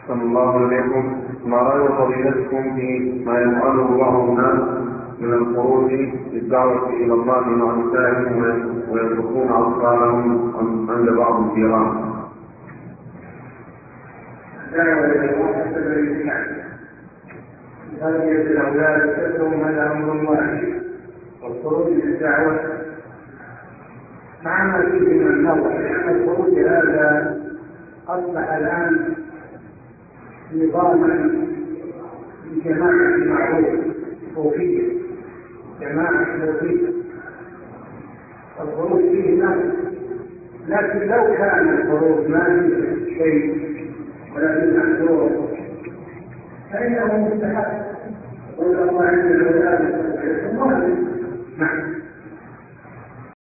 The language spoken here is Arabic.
صلى الله عليكم. ما رأي فضيلتكم في ما يفعله بعض الناس من الخروج للدعوة إلى الله مع نسائهم ويتركون أطفالهم عند بعض الجيران؟ الدعوة إلى الله سبب الإسلام، تربية الأولاد تدعوهم هذا أمر واجب، والخروج للدعوة مع ما فيه من النظر، لأن الخروج هذا أصبح الآن نظاما لجماعة معروف صوفية، جماعة صوفية، الخروج فيه نظر. لكن لو كان الخروج ما فيه شيء ولا فيه محذور فإنه مستحب، قل الله عز وجل نعم.